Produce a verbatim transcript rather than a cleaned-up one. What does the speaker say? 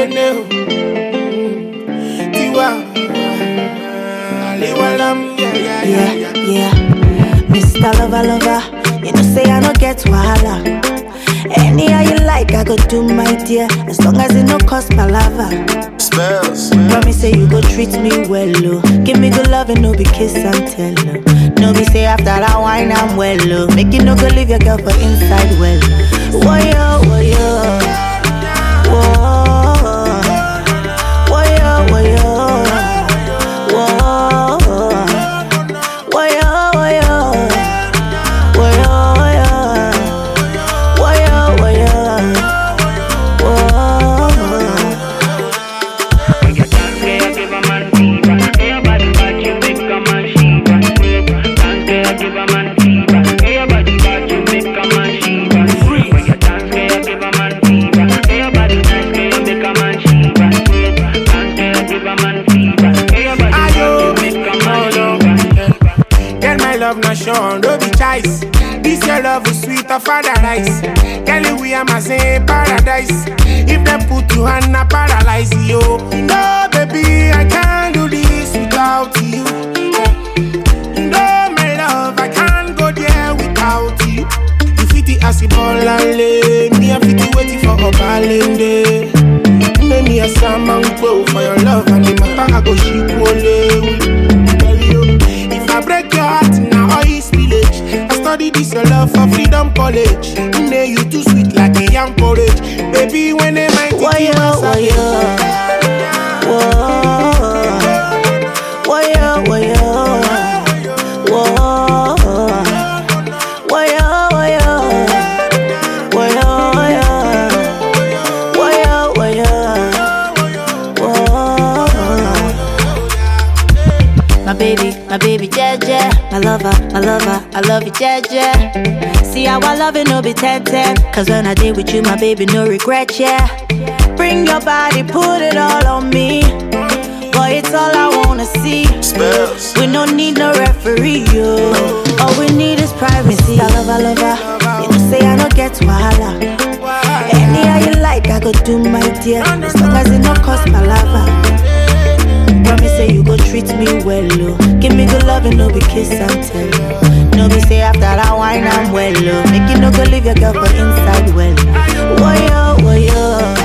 Keneo, Tiwa, Aliwalam, yeah, yeah, yeah, yeah, yeah. Mister Lover, lover, you know say I don't get wahala. Any how you like, I go do my dear, as long as it no cost palava. Spells. Promise say you go treat me well, oh. Give me good love and no be kiss and tell, oh. No be say after that wine I'm well, oh. Make you no go leave your girl for inside well. Woyo, woyo, woah. Woyo, woyo, woah. Woyo, woyo, woyo, woyo, woyo, woyo, woah. Love not shown, no be choice. This your love is sweet of paradise. Kelly, we are my same paradise. If they put you on a paralyze you. No, baby, I can't do this without you. No, my love, I can't go there without you. You fit it as a ball and lay. Me, I fit it waiting for a balance. Make me a salmon go for your love and the matter I go ship only. If I break your heart now, all is village. I study this your love for Freedom College. Nay, you too sweet like a young porridge. Baby, when they might Woyo, woyo, woah. Woyo, woyo, woah. Woyo, woyo, woyo, woyo, woyo, woah. My baby, my baby, Jeje. My lover, my lover, I love you, Jeje. See how I love it, no be ten ten. Cause when I did with you, my baby, no regret, yeah. Bring your body, put it all on me. Boy, it's all I wanna see. Spells. We don't need no referee, yo. All we need is privacy. I love, I love her. You know, say I don't get wahala. Any how you like, I go do my dear. As long as it no cost palava. Promise say you go treat me well, oh. Give me good love and no be kiss and tell. No be say after that wine I'm well, oh. Make you no go leave your girl for inside well. Woyo, woyo.